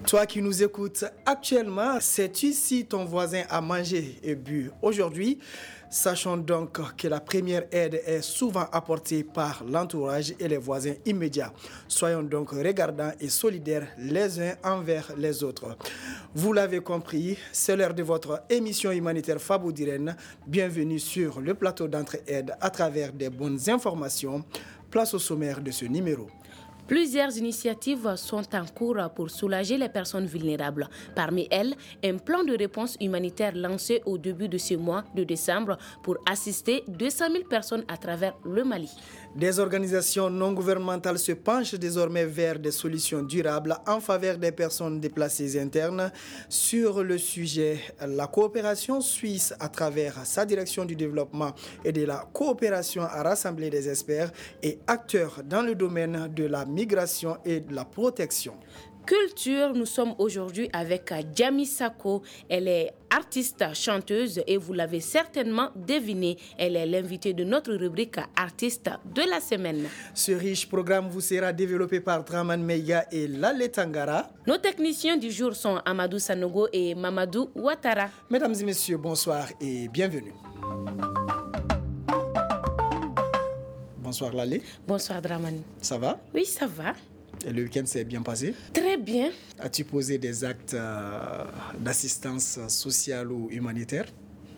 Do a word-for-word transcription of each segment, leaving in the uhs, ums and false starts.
Toi qui nous écoutes actuellement, sais-tu si ton voisin a mangé et bu aujourd'hui? Sachons donc que la première aide est souvent apportée par l'entourage et les voisins immédiats. Soyons donc regardants et solidaires les uns envers les autres. Vous l'avez compris, c'est l'heure de votre émission humanitaire Fabou Diren. Bienvenue sur le plateau d'entraide à travers des bonnes informations. Place au sommaire de ce numéro. Plusieurs initiatives sont en cours pour soulager les personnes vulnérables. Parmi elles, un plan de réponse humanitaire lancé au début de ce mois de décembre pour assister deux cent mille personnes à travers le Mali. Des organisations non gouvernementales se penchent désormais vers des solutions durables en faveur des personnes déplacées internes. Sur le sujet, la coopération suisse, à travers sa direction du développement et de la coopération, a rassemblé des experts et acteurs dans le domaine de la migration et de la protection. Culture, nous sommes aujourd'hui avec Djami Sako. Elle est artiste chanteuse et vous l'avez certainement deviné, elle est l'invitée de notre rubrique artiste de la semaine. Ce riche programme vous sera développé par Draman Meiga et Lale Tangara. Nos techniciens du jour sont Amadou Sanogo et Mamadou Ouattara. Mesdames et messieurs, bonsoir et bienvenue. Bonsoir Lale. Bonsoir Draman. Ça va? Oui, ça va. Et le week-end s'est bien passé? Très bien. As-tu posé des actes euh, d'assistance sociale ou humanitaire?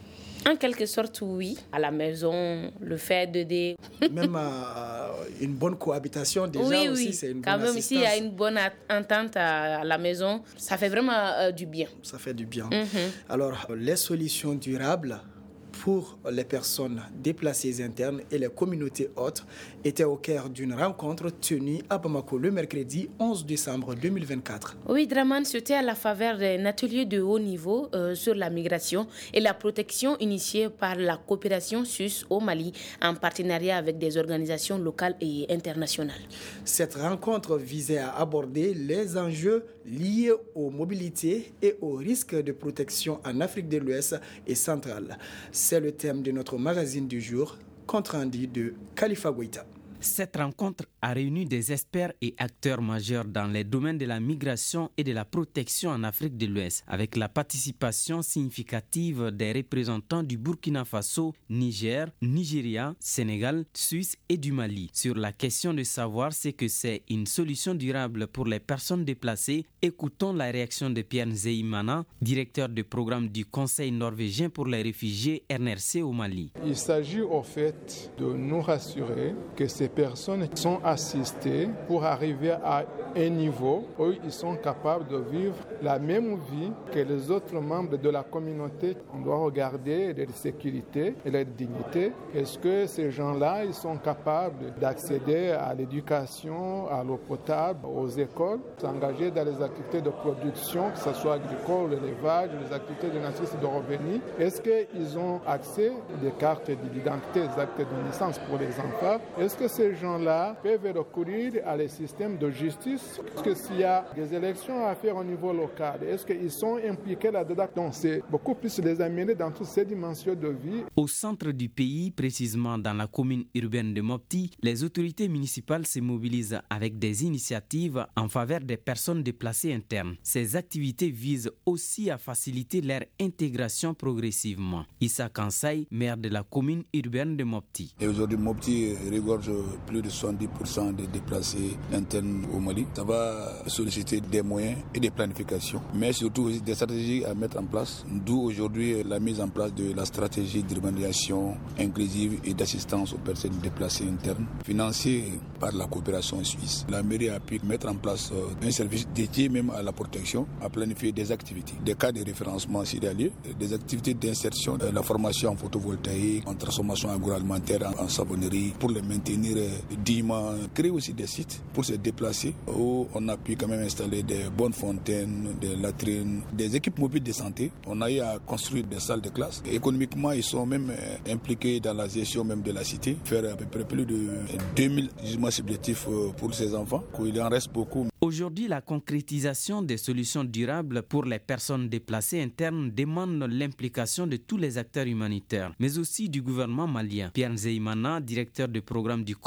En quelque sorte, oui. À la maison, le fait d'aider. Même euh, une bonne cohabitation, déjà oui, aussi, oui. c'est une Quand bonne même, assistance. s'il y a une bonne entente à la maison, ça fait vraiment euh, du bien. Ça fait du bien. Mm-hmm. Alors, les solutions durables pour les personnes déplacées internes et les communautés hôtes étaient au cœur d'une rencontre tenue à Bamako le mercredi onze décembre deux mille vingt-quatre. Oui, Draman, c'était à la faveur d'un atelier de haut niveau euh, sur la migration et la protection initiée par la coopération suisse au Mali en partenariat avec des organisations locales et internationales. Cette rencontre visait à aborder les enjeux liés aux mobilités et aux risques de protection en Afrique de l'Ouest et centrale. C'est le thème de notre magazine du jour, compte rendu de Khalifa Goïta. Cette rencontre a réuni des experts et acteurs majeurs dans les domaines de la migration et de la protection en Afrique de l'Ouest, avec la participation significative des représentants du Burkina Faso, Niger, Nigeria, Sénégal, Suisse et du Mali. Sur la question de savoir ce que c'est une solution durable pour les personnes déplacées, écoutons la réaction de Pierre Nzeyimana, directeur du programme du Conseil norvégien pour les réfugiés R N R C au Mali. Il s'agit au fait de nous rassurer que ces personnes sont assistées pour arriver à un niveau où ils sont capables de vivre la même vie que les autres membres de la communauté. On doit regarder leur sécurité et leur dignité. Est-ce que ces gens-là, ils sont capables d'accéder à l'éducation, à l'eau potable, aux écoles, s'engager dans les activités de production, que ce soit agricole, l'élevage, les activités de nature de revenus? Est-ce qu'ils ont accès à des cartes d'identité, des actes de naissance pour les enfants? Est-ce que ces gens-là peuvent recourir à les systèmes de justice? Est-ce que s'il y a des élections à faire au niveau local, est-ce qu'ils sont impliqués là-dedans? Donc c'est beaucoup plus les amener dans toutes ces dimensions de vie. Au centre du pays, précisément dans la commune urbaine de Mopti, les autorités municipales se mobilisent avec des initiatives en faveur des personnes déplacées internes. Ces activités visent aussi à faciliter leur intégration progressivement. Issa Kansai, maire de la commune urbaine de Mopti. Et aujourd'hui, Mopti regorge plus de soixante-dix pour cent des déplacés internes au Mali. Ça va solliciter des moyens et des planifications, mais surtout aussi des stratégies à mettre en place. D'où aujourd'hui la mise en place de la stratégie d'urbanisation inclusive et d'assistance aux personnes déplacées internes, financée par la coopération suisse. La mairie a pu mettre en place un service dédié même à la protection, à planifier des activités, des cas de référencement s'il y a lieu, des activités d'insertion, la formation en photovoltaïque, en transformation agroalimentaire, en savonnerie, pour les maintenir dignement, créer aussi des sites pour se déplacer où on a pu quand même installer des bonnes fontaines, des latrines, des équipes mobiles de santé. On a eu à construire des salles de classe. Économiquement, ils sont même impliqués dans la gestion même de la cité, faire à peu près plus de deux mille logements supplétifs pour ces enfants. Il en reste beaucoup. Aujourd'hui, la concrétisation des solutions durables pour les personnes déplacées internes demande l'implication de tous les acteurs humanitaires, mais aussi du gouvernement malien. Pierre Nzeyimana, directeur du programme du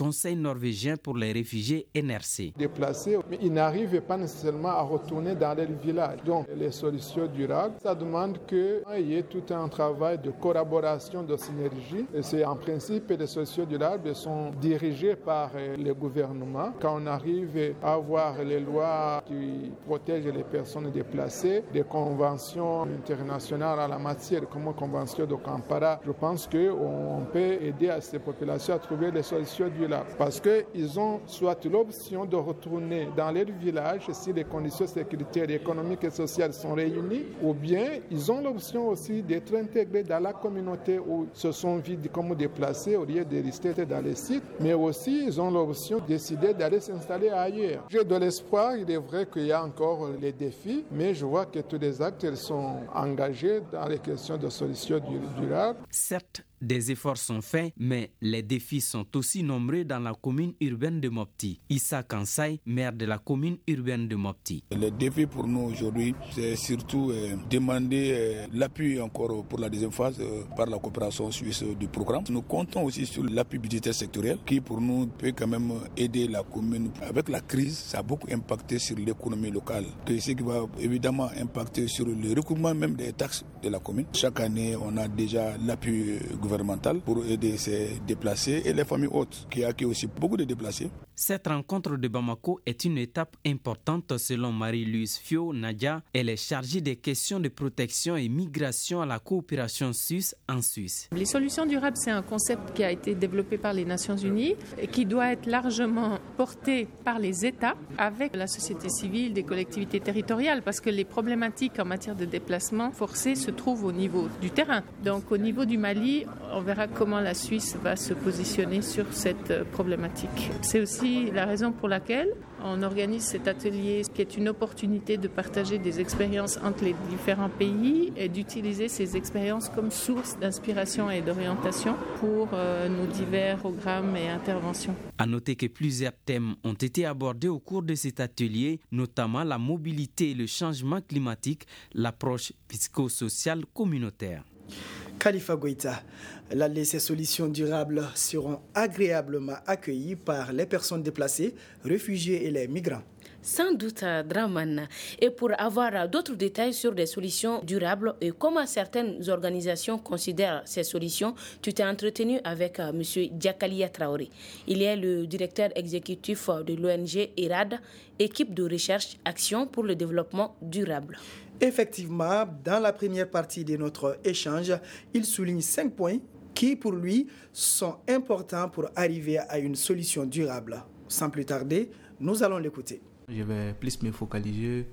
Conseil norvégien pour les réfugiés N R C. Déplacés, mais ils n'arrivent pas nécessairement à retourner dans leur village. Donc les solutions durables, ça demande qu'il y ait tout un travail de collaboration, de synergie. Et c'est en principe les solutions durables sont dirigées par le gouvernement. Quand on arrive à avoir les lois qui protègent les personnes déplacées, des conventions internationales en la matière, comme la convention de Kampala, je pense qu'on peut aider à ces populations à trouver des solutions durables. Parce qu'ils ont soit l'option de retourner dans leur village si les conditions sécuritaires, économiques et sociales sont réunies, ou bien ils ont l'option aussi d'être intégrés dans la communauté où ils se sont vus comme déplacés au lieu de rester dans les sites, mais aussi ils ont l'option de décider d'aller s'installer ailleurs. J'ai de l'espoir, il est vrai qu'il y a encore les défis, mais je vois que tous les acteurs sont engagés dans les questions de solutions durables. Certes, des efforts sont faits, mais les défis sont aussi nombreux dans la commune urbaine de Mopti. Issa Kansai, maire de la commune urbaine de Mopti. Le défi pour nous aujourd'hui, c'est surtout euh, demander euh, l'appui encore pour la deuxième phase euh, par la coopération suisse du programme. Nous comptons aussi sur l'appui budgétaire sectoriel qui pour nous peut quand même aider la commune. Avec la crise, ça a beaucoup impacté sur l'économie locale, que ce qui va évidemment impacter sur le recouvrement même des taxes de la commune. Chaque année, on a déjà l'appui gouvernemental pour aider ces déplacés et les familles hautes qui accueillent aussi beaucoup de déplacés. Cette rencontre de Bamako est une étape importante selon Marie-Louise Fio Nadia. Elle est chargée des questions de protection et migration à la coopération suisse en Suisse. Les solutions durables, c'est un concept qui a été développé par les Nations Unies et qui doit être largement porté par les États avec la société civile, des collectivités territoriales, parce que les problématiques en matière de déplacement forcé se trouvent au niveau du terrain. Donc au niveau du Mali, on verra comment la Suisse va se positionner sur cette problématique. C'est aussi la raison pour laquelle on organise cet atelier qui est une opportunité de partager des expériences entre les différents pays et d'utiliser ces expériences comme source d'inspiration et d'orientation pour euh, nos divers programmes et interventions. À noter que plusieurs thèmes ont été abordés au cours de cet atelier, notamment la mobilité et le changement climatique, l'approche psychosociale communautaire. Khalifa Goïta, ces solutions durables seront agréablement accueillies par les personnes déplacées, réfugiés et les migrants. Sans doute, Draman. Et pour avoir d'autres détails sur des solutions durables et comment certaines organisations considèrent ces solutions, tu t'es entretenu avec M. Diakalia Traoré. Il est le directeur exécutif de l'O N G E R A D, équipe de recherche Action pour le développement durable. Effectivement, dans la première partie de notre échange, il souligne cinq points qui, pour lui, sont importants pour arriver à une solution durable. Sans plus tarder, nous allons l'écouter. Je vais plus me focaliser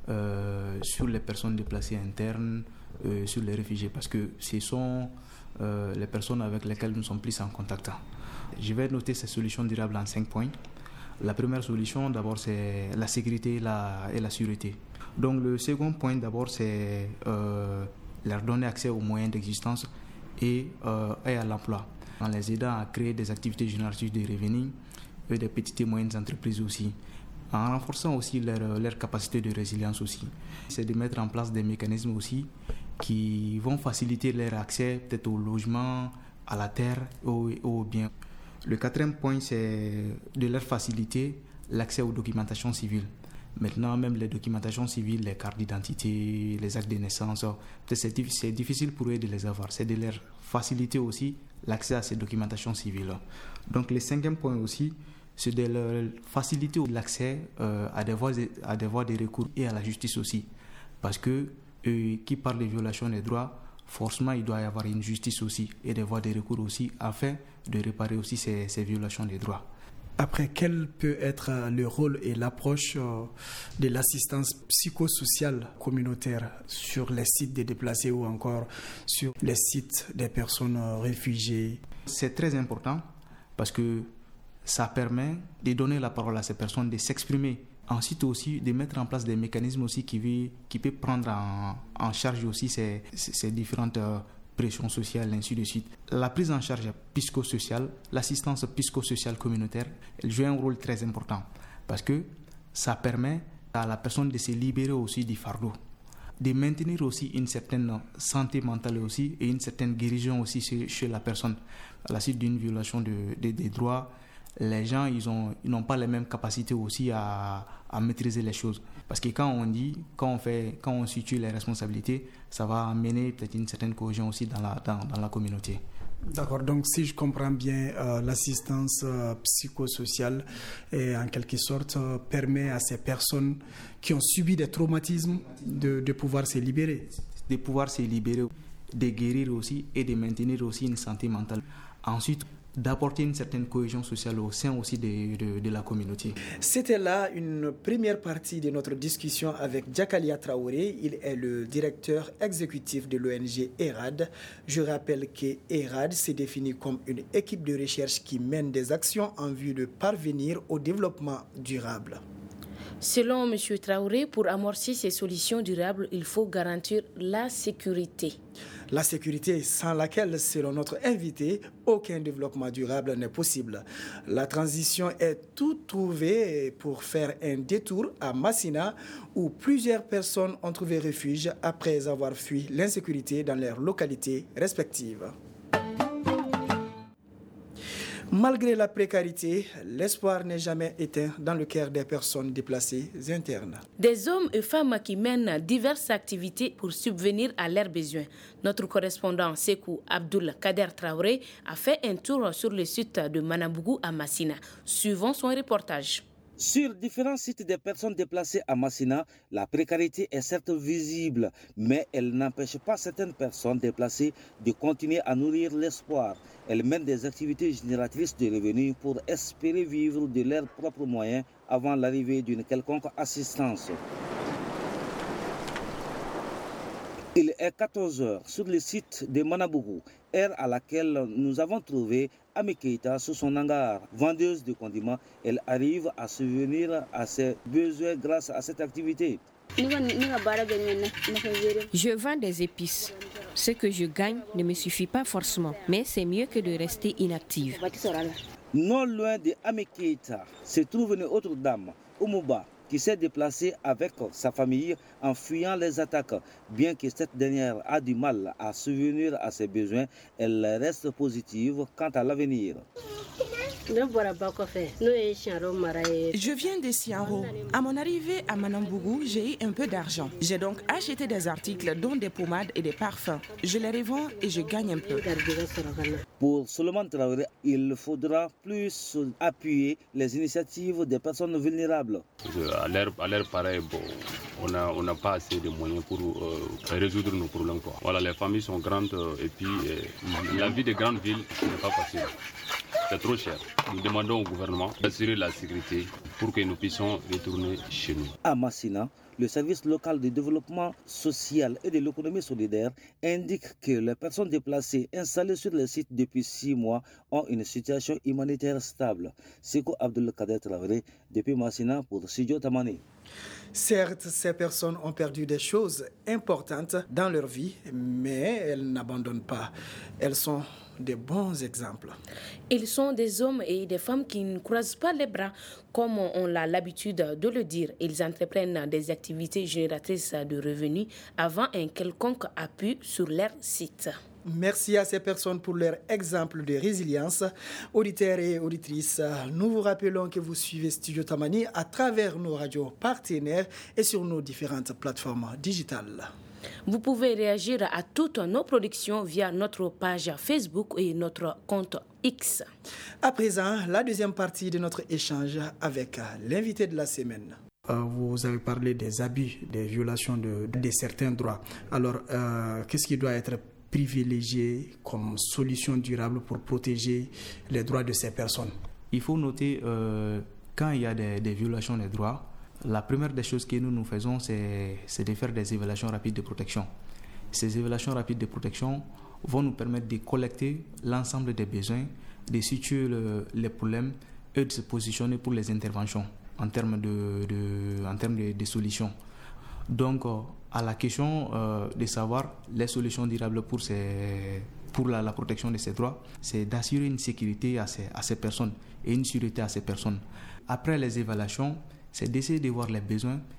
euh, sur les personnes déplacées internes, euh, sur les réfugiés, parce que ce sont euh, les personnes avec lesquelles nous sommes plus en contact. Je vais noter ces solutions durables en cinq points. La première solution, d'abord, c'est la sécurité et la, et la sûreté. Donc, le second point, d'abord, c'est euh, leur donner accès aux moyens d'existence et, euh, et à l'emploi, en les aidant à créer des activités génératrices de revenus et des petites et moyennes entreprises aussi, en renforçant aussi leur, leur capacité de résilience aussi. C'est de mettre en place des mécanismes aussi qui vont faciliter leur accès peut-être au logement, à la terre, aux, aux biens. Le quatrième point, c'est de leur faciliter l'accès aux documentations civiles. Maintenant, même les documentations civiles, les cartes d'identité, les actes de naissance, c'est, c'est difficile pour eux de les avoir. C'est de leur faciliter aussi l'accès à ces documentations civiles. Donc, le cinquième point aussi, c'est de leur faciliter l'accès euh, à, des voies, à des voies de recours et à la justice aussi. Parce que euh, qui parle de violation des droits, forcément, il doit y avoir une justice aussi et des voies de recours aussi afin de réparer aussi ces, ces violations des droits. Après, quel peut être le rôle et l'approche de l'assistance psychosociale communautaire sur les sites des déplacés ou encore sur les sites des personnes réfugiées? C'est très important parce que ça permet de donner la parole à ces personnes, de s'exprimer. Ensuite aussi, de mettre en place des mécanismes aussi qui, qui peuvent prendre en, en charge aussi ces, ces différentes pression sociale, ainsi de suite. La prise en charge psychosociale, l'assistance psychosociale communautaire, elle joue un rôle très important parce que ça permet à la personne de se libérer aussi du fardeau, de maintenir aussi une certaine santé mentale aussi et une certaine guérison aussi chez, chez la personne à la suite d'une violation de, de, des droits, les gens, ils ont, ils n'ont pas les mêmes capacités aussi à, à maîtriser les choses. Parce que quand on dit, quand on fait, quand on situe les responsabilités, ça va amener peut-être une certaine cohésion aussi dans la, dans, dans la communauté. D'accord, donc si je comprends bien, euh, l'assistance euh, psychosociale et en quelque sorte euh, permet à ces personnes qui ont subi des traumatismes de, de pouvoir se libérer. De pouvoir se libérer, de guérir aussi et de maintenir aussi une santé mentale. Ensuite, d'apporter une certaine cohésion sociale au sein aussi de, de, de la communauté. C'était là une première partie de notre discussion avec Djakalia Traoré. Il est le directeur exécutif de l'O N G ERAD. Je rappelle que ERAD s'est défini comme une équipe de recherche qui mène des actions en vue de parvenir au développement durable. Selon M. Traoré, pour amorcer ces solutions durables, il faut garantir la sécurité. La sécurité sans laquelle, selon notre invité, aucun développement durable n'est possible. La transition est tout trouvée pour faire un détour à Massina, où plusieurs personnes ont trouvé refuge après avoir fui l'insécurité dans leurs localités respectives. Malgré la précarité, l'espoir n'est jamais éteint dans le cœur des personnes déplacées internes. Des hommes et femmes qui mènent diverses activités pour subvenir à leurs besoins. Notre correspondant Sekou Abdoul Kader Traoré a fait un tour sur le site de Manambougou à Massina. Suivons son reportage. Sur différents sites des personnes déplacées à Massina, la précarité est certes visible, mais elle n'empêche pas certaines personnes déplacées de continuer à nourrir l'espoir. Elles mènent des activités génératrices de revenus pour espérer vivre de leurs propres moyens avant l'arrivée d'une quelconque assistance. Il est quatorze heures sur le site de Manabougou, heure à laquelle nous avons trouvé Ami Keita sur son hangar. Vendeuse de condiments, elle arrive à subvenir à ses besoins grâce à cette activité. Je vends des épices. Ce que je gagne ne me suffit pas forcément, mais c'est mieux que de rester inactive. Non loin de Ami Keita se trouve une autre dame, Oumouba, qui s'est déplacée avec sa famille en fuyant les attaques. Bien que cette dernière a du mal à subvenir à ses besoins, elle reste positive quant à l'avenir. Je viens de Siaro. À mon arrivée à Manambougou, j'ai eu un peu d'argent. J'ai donc acheté des articles dont des pommades et des parfums. Je les revends et je gagne un peu. Pour Solomon Traoré, il faudra plus appuyer les initiatives des personnes vulnérables. À l'heure, à l'heure pareille, bon, on n'a on n'a pas assez de moyens pour euh, résoudre nos problèmes, quoi. Voilà, les familles sont grandes euh, et puis euh, la vie des grandes villes n'est pas facile. C'est trop cher. Nous demandons au gouvernement d'assurer la sécurité pour que nous puissions retourner chez nous. À Massina, le service local de développement social et de l'économie solidaire indique que les personnes déplacées installées sur le site depuis six mois ont une situation humanitaire stable. Sekou Abdoul Kader Traoré, depuis Massina pour Studio Tamani. Certes, ces personnes ont perdu des choses importantes dans leur vie, mais elles n'abandonnent pas. Elles sont des bons exemples. Ils sont des hommes et des femmes qui ne croisent pas les bras, comme on a l'habitude de le dire. Ils entreprennent des activités génératrices de revenus avant un quelconque appui sur leur site. Merci à ces personnes pour leur exemple de résilience. Auditeurs et auditrices, nous vous rappelons que vous suivez Studio Tamani à travers nos radios partenaires et sur nos différentes plateformes digitales. Vous pouvez réagir à toutes nos productions via notre page Facebook et notre compte X. À présent, la deuxième partie de notre échange avec l'invité de la semaine. Euh, vous avez parlé des abus, des violations de, de certains droits. Alors, euh, qu'est-ce qui doit être privilégié comme solution durable pour protéger les droits de ces personnes? Il faut noter, euh, quand il y a des, des violations des droits, la première des choses que nous nous faisons, c'est, c'est de faire des évaluations rapides de protection. Ces évaluations rapides de protection vont nous permettre de collecter l'ensemble des besoins, de situer le, les problèmes et de se positionner pour les interventions en termes de, de, en termes de, de solutions. Donc, euh, à la question euh, de savoir les solutions durables pour, ces, pour la, la protection de ces droits, c'est d'assurer une sécurité à ces, à ces personnes et une sûreté à ces personnes. Après les évaluations, c'est d'essayer de voir les besoins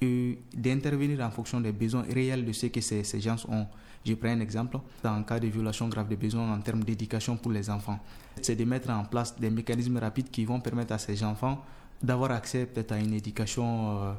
et d'intervenir en fonction des besoins réels de ce que ces, ces gens ont. Je prends un exemple, dans le cas de violation grave des besoins en termes d'éducation pour les enfants, c'est de mettre en place des mécanismes rapides qui vont permettre à ces enfants d'avoir accès peut-être à une éducation, euh,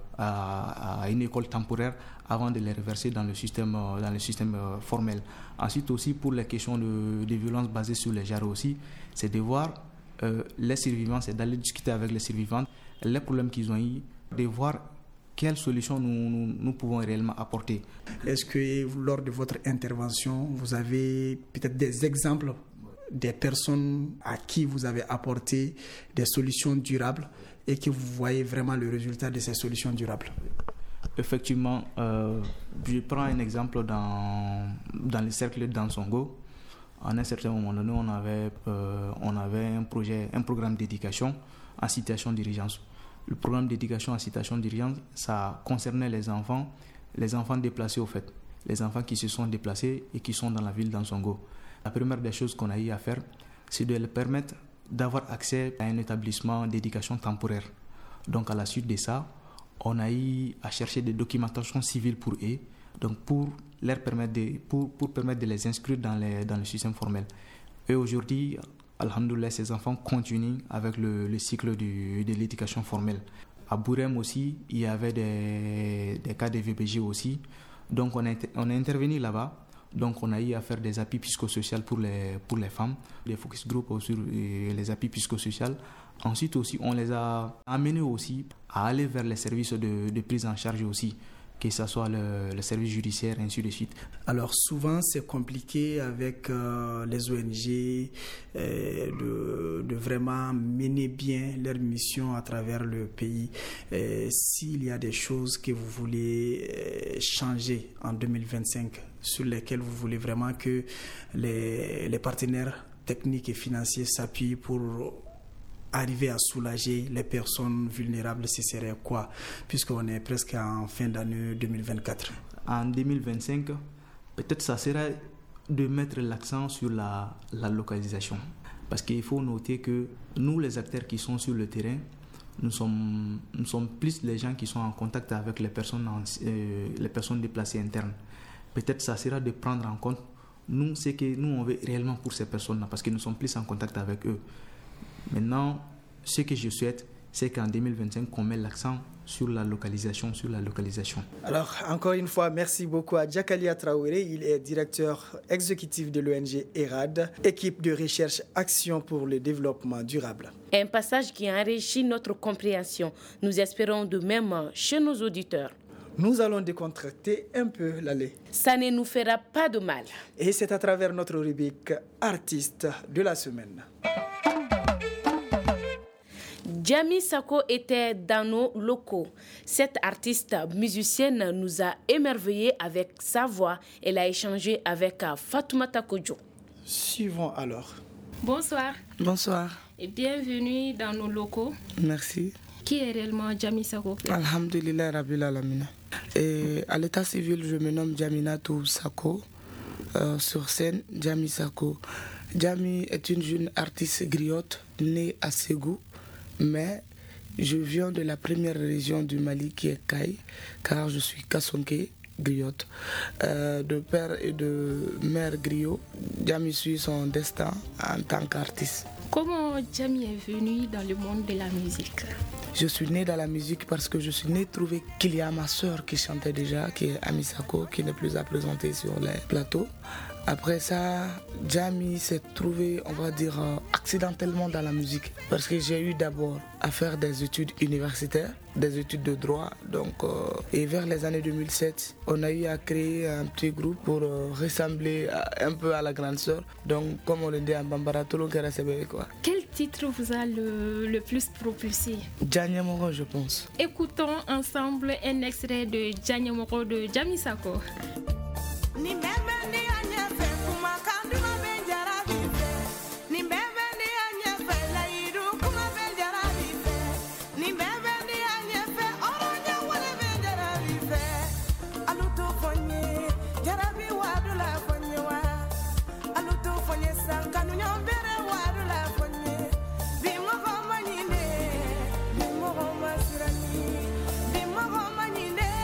à, à une école temporaire avant de les reverser dans le système, euh, dans le système euh, formel. Ensuite aussi pour les questions de, de violence basées sur les genres aussi, c'est de voir euh, les survivants, c'est d'aller discuter avec les survivants, les problèmes qu'ils ont eu, de voir quelles solutions nous, nous, nous pouvons réellement apporter. Est-ce que lors de votre intervention, vous avez peut-être des exemples des personnes à qui vous avez apporté des solutions durables et que vous voyez vraiment le résultat de ces solutions durables? Effectivement, euh, je prends un exemple dans, dans le cercle d'Ansongo. À un certain moment donné, on avait, euh, on avait un projet, un programme d'éducation en situation d'urgence. Le programme d'éducation en situation d'urgence, ça concernait les enfants, les enfants déplacés au fait, les enfants qui se sont déplacés et qui sont dans la ville d'Ansongo. La première des choses qu'on a eu à faire, c'est de leur permettre d'avoir accès à un établissement d'éducation temporaire. Donc à la suite de ça, on a eu à chercher des documentations civiles pour eux, donc pour leur permettre de, pour, pour permettre de les inscrire dans, les, dans le système formel. Et aujourd'hui, alhamdoulilah, ces enfants continuent avec le, le cycle du, de l'éducation formelle. À Bourem aussi, il y avait des, des cas de V B G aussi. Donc on a, on a intervenu là-bas. Donc on a eu à faire des appuis psychosociaux pour les, pour les femmes, des focus group sur les appuis psychosociaux. Ensuite aussi, on les a amenés aussi à aller vers les services de, de prise en charge aussi, que ce soit le, le service judiciaire, ainsi de suite. Alors souvent, c'est compliqué avec euh, les O N G euh, de, de vraiment mener bien leur mission à travers le pays. Euh, s'il y a des choses que vous voulez euh, changer en deux mille vingt-cinq, sur lesquelles vous voulez vraiment que les, les partenaires techniques et financiers s'appuient pour arriver à soulager les personnes vulnérables, ce serait quoi? Puisqu'on est presque en fin d'année deux mille vingt-quatre. En deux mille vingt-cinq, peut-être ça serait de mettre l'accent sur la, la localisation. Parce qu'il faut noter que nous, les acteurs qui sont sur le terrain, nous sommes, nous sommes plus les gens qui sont en contact avec les personnes, en, euh, les personnes déplacées internes. Peut-être ça sera de prendre en compte nous, ce que nous on veut réellement pour ces personnes-là, parce que nous sommes plus en contact avec eux. Maintenant, ce que je souhaite, c'est qu'en deux mille vingt-cinq, qu'on met l'accent sur la localisation, sur la localisation. Alors, encore une fois, merci beaucoup à Djakalia Traoré. Il est directeur exécutif de l'O N G ERAD, équipe de recherche Action pour le développement durable. Un passage qui enrichit notre compréhension. Nous espérons de même chez nos auditeurs. Nous allons décontracter un peu l'allée. Ça ne nous fera pas de mal. Et c'est à travers notre rubrique Artiste de la semaine. Djamy Sako était dans nos locaux. Cette artiste musicienne nous a émerveillés avec sa voix. Elle a échangé avec Fatoumata Kodjo. Suivons alors. Bonsoir. Bonsoir. Et bienvenue dans nos locaux. Merci. Qui est réellement Djamy Sako? Alhamdulillah Rabbil Alamina. Et à l'état civil, je me nomme Djaminatou Sako. Euh, sur scène, Djamy Sako. Djamy est une jeune artiste griotte née à Ségou. Mais je viens de la première région du Mali qui est Kaï, car je suis Kassonké, griotte. Euh, de père et de mère griot, Djamy suit son destin en tant qu'artiste. Comment Djamy est venu dans le monde de la musique? Je suis né dans la musique parce que je suis né trouver qu'il y a ma soeur qui chantait déjà, qui est Ami Sako, qui n'est plus à présenter sur les plateaux. Après ça, Djamy s'est trouvé, on va dire, euh, accidentellement dans la musique. Parce que j'ai eu d'abord à faire des études universitaires, des études de droit. Donc, euh, et vers les années deux mille sept, on a eu à créer un petit groupe pour euh, ressembler à, un peu à la grande sœur. Donc, comme on le dit en Bambara, tout le monde est quoi. Quel titre vous a le, le plus propulsé? Djanyamoro, je pense. Écoutons ensemble un extrait de Djanyamoro de Djamy Sako. Bimo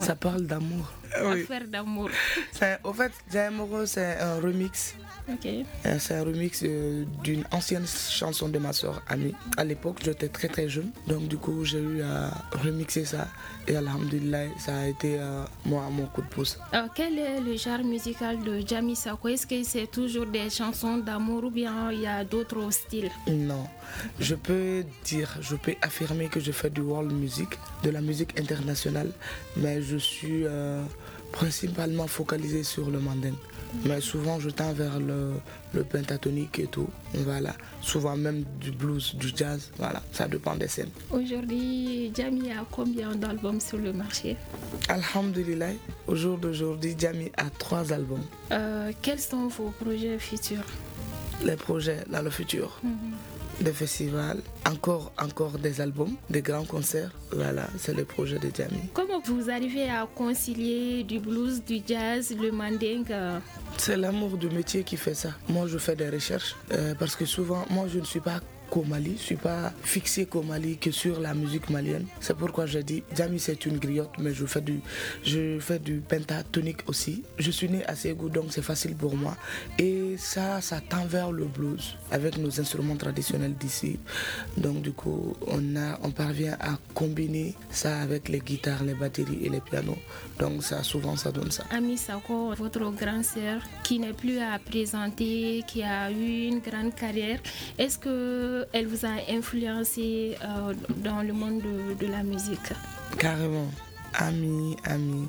Ça parle d'amour. Oui. Affaire d'amour. C'est, au fait, Jaimoro, c'est un remix. Ok. C'est un remix euh, d'une ancienne chanson de ma soeur Ami. À l'époque, j'étais très très jeune. Donc du coup, j'ai eu à remixer ça. Et alhamdoulilah, ça a été euh, moi, mon coup de pouce. Alors, quel est le genre musical de Jami Sako? Est-ce que c'est toujours des chansons d'amour ou bien il y a d'autres styles? Non. Je peux dire, je peux affirmer que je fais du world music, de la musique internationale. Mais je suis euh, principalement focalisé sur le mandingue. Mais souvent je tends vers le, le pentatonique et tout. Voilà. Souvent même du blues, du jazz. Voilà. Ça dépend des scènes. Aujourd'hui, Jami a combien d'albums sur le marché? Alhamdulillah. Au jour d'aujourd'hui, Jami a trois albums. Euh, quels sont vos projets futurs? Les projets dans le futur. Mm-hmm. Des festivals, encore, encore des albums, des grands concerts. Voilà, c'est le projet de Jami. Comment vous arrivez à concilier du blues, du jazz, le mandingue? C'est l'amour du métier qui fait ça. Moi, je fais des recherches euh, parce que souvent, moi, je ne suis pas qu'au Mali, je ne suis pas fixé qu'au Mali, que sur la musique malienne. C'est pourquoi je dis, Jami c'est une griotte, mais je fais du, je fais du pentatonique aussi. Je suis né à Ségou, donc c'est facile pour moi. Et ça, ça tend vers le blues, avec nos instruments traditionnels d'ici. Donc du coup, on, a, on parvient à combiner ça avec les guitares, les batteries et les pianos. Donc ça, souvent, ça donne ça. Ami Sako, votre grande sœur, qui n'est plus à présenter, qui a eu une grande carrière, est-ce que elle vous a influencé euh, dans le monde de, de la musique? Carrément. Ami, Ami.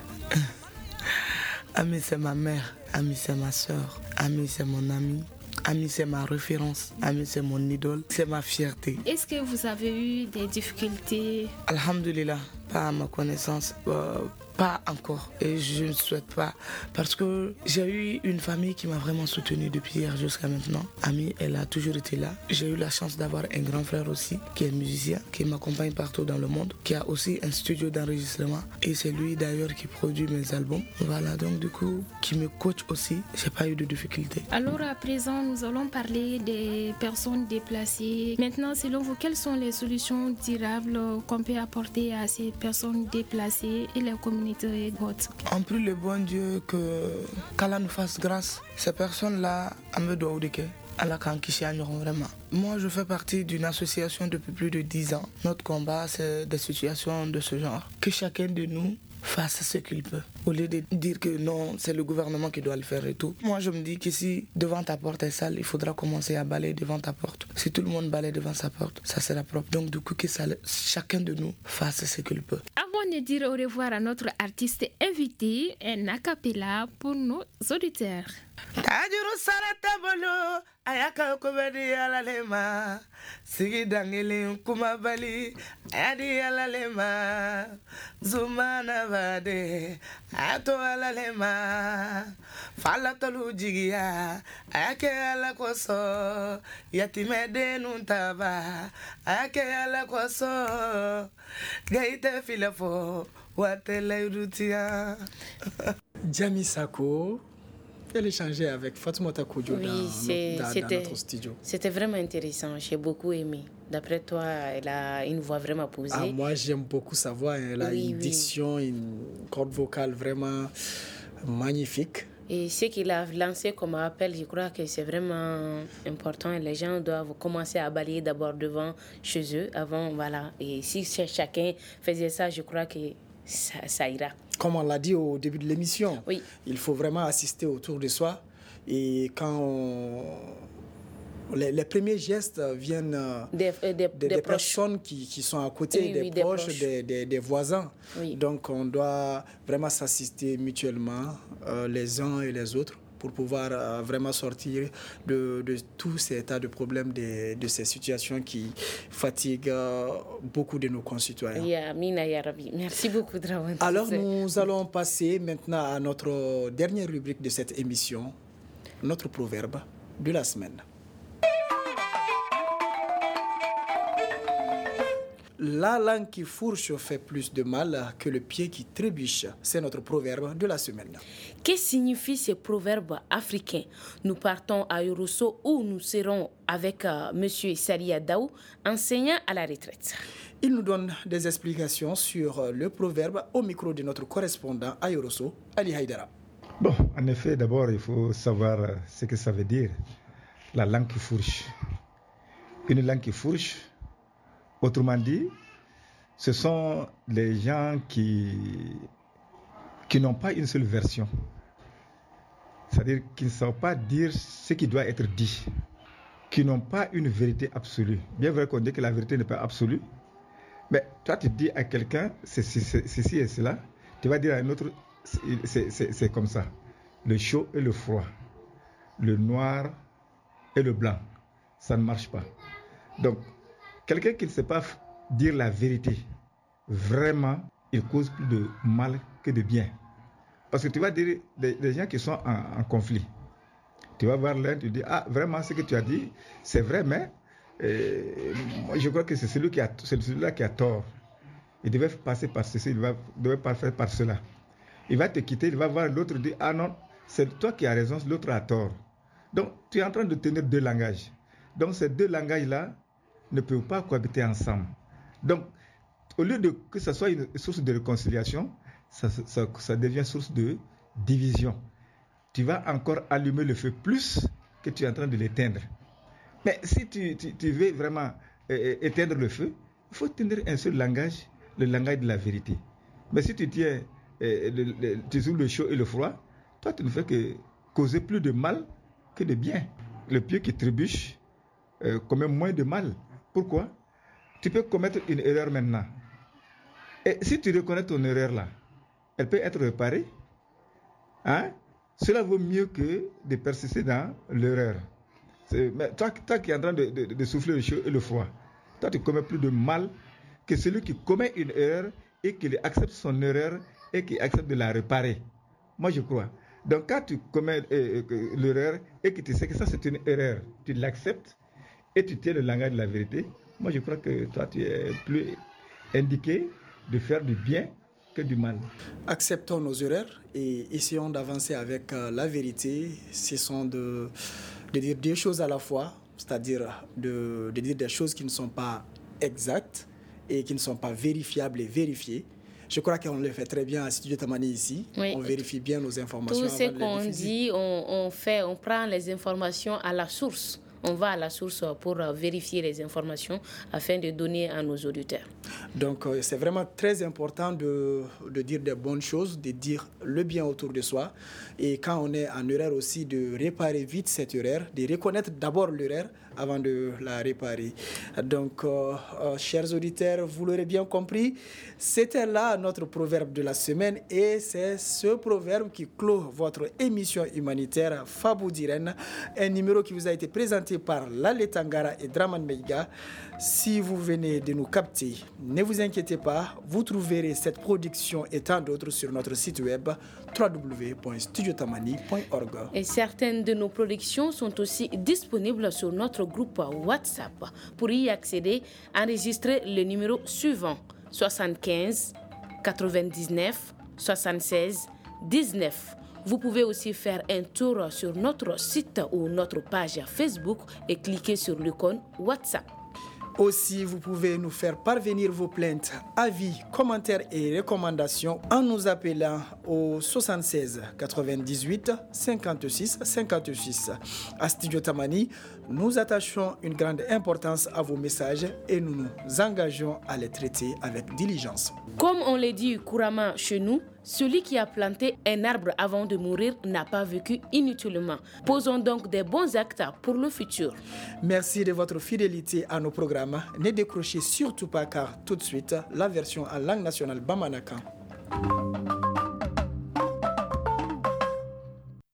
Ami, c'est ma mère. Ami, c'est ma soeur. Ami, c'est mon ami. Ami, c'est ma référence. Ami, c'est mon idole. C'est ma fierté. Est-ce que vous avez eu des difficultés? Alhamdulillah, pas à ma connaissance. Euh, Pas encore, et je ne souhaite pas, parce que j'ai eu une famille qui m'a vraiment soutenu depuis hier jusqu'à maintenant. Ami, elle a toujours été là. J'ai eu la chance d'avoir un grand frère aussi, qui est musicien, qui m'accompagne partout dans le monde, qui a aussi un studio d'enregistrement, et c'est lui d'ailleurs qui produit mes albums. Voilà, donc du coup, qui me coach aussi, j'ai pas eu de difficultés. Alors à présent, nous allons parler des personnes déplacées. Maintenant, selon vous, quelles sont les solutions durables qu'on peut apporter à ces personnes déplacées et les communautés? On prie le bon Dieu que qu'Allah nous fasse grâce. Ces personnes-là, vraiment. Moi, je fais partie d'une association depuis plus de dix ans. Notre combat, c'est des situations de ce genre. Que chacun de nous fasse ce qu'il peut. Au lieu de dire que non, c'est le gouvernement qui doit le faire et tout. Moi, je me dis que si devant ta porte est sale, il faudra commencer à balayer devant ta porte. Si tout le monde balaye devant sa porte, ça sera propre. Donc, du coup, que ça, chacun de nous fasse ce qu'il peut. Avant de dire au revoir à notre artiste invité, un acapella pour nos auditeurs. Tajuru sarata bolo ayaka kubadi alalema sigi dangeli kumabali adi alalema zumana bade ato alalema fala tolu jigiya ayake ala koso yatimede nuntaba ayake ala koso gaite filafo watele rutia. Jami Sako, elle échangeait avec Fatoumata Kodjo oui, dans, dans, dans notre studio. C'était vraiment intéressant, j'ai beaucoup aimé. D'après toi, elle a une voix vraiment posée. Ah, moi, j'aime beaucoup sa voix. Elle a oui, une oui. diction, une corde vocale vraiment magnifique. Et ce qu'il a lancé comme appel, je crois que c'est vraiment important. Les gens doivent commencer à balayer d'abord devant chez eux, avant, voilà. Et si chacun faisait ça, je crois que ça, ça ira. Comme on l'a dit au début de l'émission, oui. il faut vraiment assister autour de soi. Et quand on... les, les premiers gestes viennent des, des, des, des, des personnes qui, qui sont à côté, oui, des, oui, proches, des proches, des, des, des voisins. Oui. Donc on doit vraiment s'assister mutuellement, euh, les uns et les autres, pour pouvoir euh, vraiment sortir de, de tous ces états de problèmes, de, de ces situations qui fatiguent euh, beaucoup de nos concitoyens. Yeah, mina ya Rabbi. Merci beaucoup, Drawan. Alors nous allons passer maintenant à notre dernière rubrique de cette émission, notre proverbe de la semaine. La langue qui fourche fait plus de mal que le pied qui trébuche. C'est notre proverbe de la semaine. Que signifie ce proverbe africain? Nous partons à Yorosso où nous serons avec euh, M. Saria Daou, enseignant à la retraite. Il nous donne des explications sur le proverbe au micro de notre correspondant à Yorosso, Ali Haïdara. Bon, en effet, d'abord, il faut savoir ce que ça veut dire, la langue qui fourche. Une langue qui fourche, autrement dit, ce sont les gens qui, qui n'ont pas une seule version. C'est-à-dire qu'ils ne savent pas dire ce qui doit être dit, qui n'ont pas une vérité absolue. Bien vrai qu'on dit que la vérité n'est pas absolue, mais toi tu dis à quelqu'un ceci, ceci et cela, tu vas dire à un autre, c'est, c'est, c'est comme ça. Le chaud et le froid, le noir et le blanc, ça ne marche pas. Donc, quelqu'un qui ne sait pas dire la vérité, vraiment, il cause plus de mal que de bien. Parce que tu vas dire des, des gens qui sont en, en conflit. Tu vas voir l'un, tu dis, ah, vraiment, ce que tu as dit, c'est vrai, mais euh, moi, je crois que c'est celui qui a, c'est celui-là qui a tort. Il devait passer par ceci, il va, devait pas faire par cela. Il va te quitter, il va voir l'autre, dire, ah non, c'est toi qui as raison, l'autre a tort. Donc, tu es en train de tenir deux langages. Donc, ces deux langages-là ne peuvent pas cohabiter ensemble. Donc, au lieu de que ce soit une source de réconciliation, ça, ça, ça devient source de division. Tu vas encore allumer le feu plus que tu es en train de l'éteindre. Mais si tu, tu, tu veux vraiment euh, éteindre le feu, il faut tenir un seul langage, le langage de la vérité. Mais si tu tiens, euh, le, le, tu joues le chaud et le froid, toi tu ne fais que causer plus de mal que de bien. Le pieu qui trébuche euh, commet moins de mal. Pourquoi? Tu peux commettre une erreur maintenant. Et si tu reconnais ton erreur là, elle peut être réparée. Hein? Cela vaut mieux que de persister dans l'erreur. C'est, mais toi, toi qui es en train de, de, de souffler le chaud et le froid, toi tu commets plus de mal que celui qui commet une erreur et qui accepte son erreur et qui accepte de la réparer. Moi je crois. Donc quand tu commets euh, euh, l'erreur et que tu sais que ça c'est une erreur, tu l'acceptes et tu tiens le langage de la vérité, moi je crois que toi tu es plus indiqué de faire du bien que du mal. Acceptons nos erreurs et essayons d'avancer avec euh, la vérité. Cessons de, de dire deux choses à la fois, c'est-à-dire de, de dire des choses qui ne sont pas exactes et qui ne sont pas vérifiables et vérifiées. Je crois qu'on le fait très bien à Studio Tamani ici. Oui. On vérifie bien nos informations. Tout ce qu'on dit, on, on fait, on prend les informations à la source. On va à la source pour vérifier les informations afin de donner à nos auditeurs. Donc, euh, c'est vraiment très important de, de dire des bonnes choses, de dire le bien autour de soi. Et quand on est en erreur aussi, de réparer vite cette erreur, de reconnaître d'abord l'erreur avant de la réparer. Donc, euh, euh, chers auditeurs, vous l'aurez bien compris, c'était là notre proverbe de la semaine et c'est ce proverbe qui clôt votre émission humanitaire Fabou Diren, un numéro qui vous a été présenté par Lale Tangara et Draman Meiga. Si vous venez de nous capter, ne vous inquiétez pas, vous trouverez cette production et tant d'autres sur notre site web w w w point studio tamani point org. Et certaines de nos productions sont aussi disponibles sur notre groupe WhatsApp. Pour y accéder, enregistrez le numéro suivant soixante-quinze quatre-vingt-dix-neuf soixante-seize dix-neuf. Vous pouvez aussi faire un tour sur notre site ou notre page Facebook et cliquer sur l'icône WhatsApp. Aussi, vous pouvez nous faire parvenir vos plaintes, avis, commentaires et recommandations en nous appelant au soixante-seize quatre-vingt-dix-huit cinquante-six cinquante-six. À Studio Tamani, nous attachons une grande importance à vos messages et nous nous engageons à les traiter avec diligence. Comme on le dit couramment chez nous, celui qui a planté un arbre avant de mourir n'a pas vécu inutilement. Posons donc des bons actes pour le futur. Merci de votre fidélité à nos programmes. Ne décrochez surtout pas car tout de suite, la version en langue nationale Bamanakan.